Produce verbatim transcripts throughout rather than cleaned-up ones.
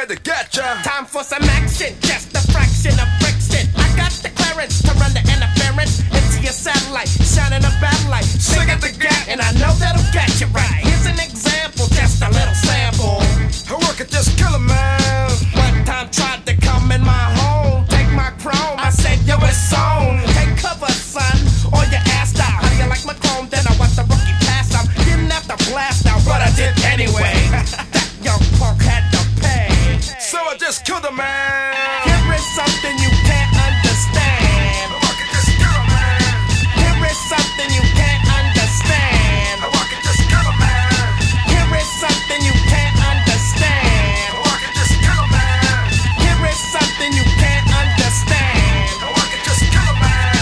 tried to get ya. Time for some action, just a fraction of friction. I got the clearance to run the interference into your satellite, shining a battle light. Sing at the gap, and I know that'll get you right. Here's an example, just a little sample. I work at this killer man. One time tried to come in my home, take my chrome. I said, yo, it's on. Take cover, son, or your ass out. How do you like my chrome? Then I watched the rookie pass out. Didn't have to blast out, but I did anyway. That young punk had to pay. So I just killed a man. Here is something you can't understand. I work at this killer man. Here is something you can't understand. I work at this killer man. Here is something you can't understand. I work at this killer man. Here is something you can't understand. I work at this killer man.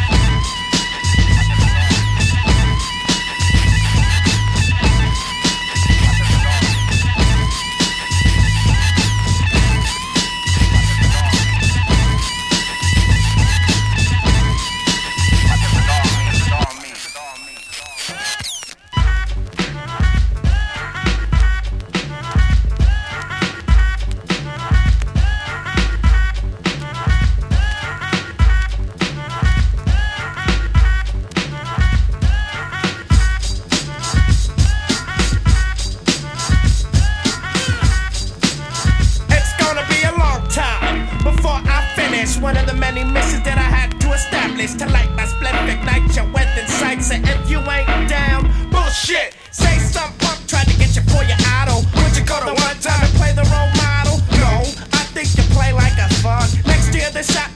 One of the many missions that I had to establish to light my split, ignite your weapon sights. And if you ain't down, bullshit. Say some punk tried to get you for your idol. Would you go to one time and play the role model? No, I think you play like a thug. Next year the shot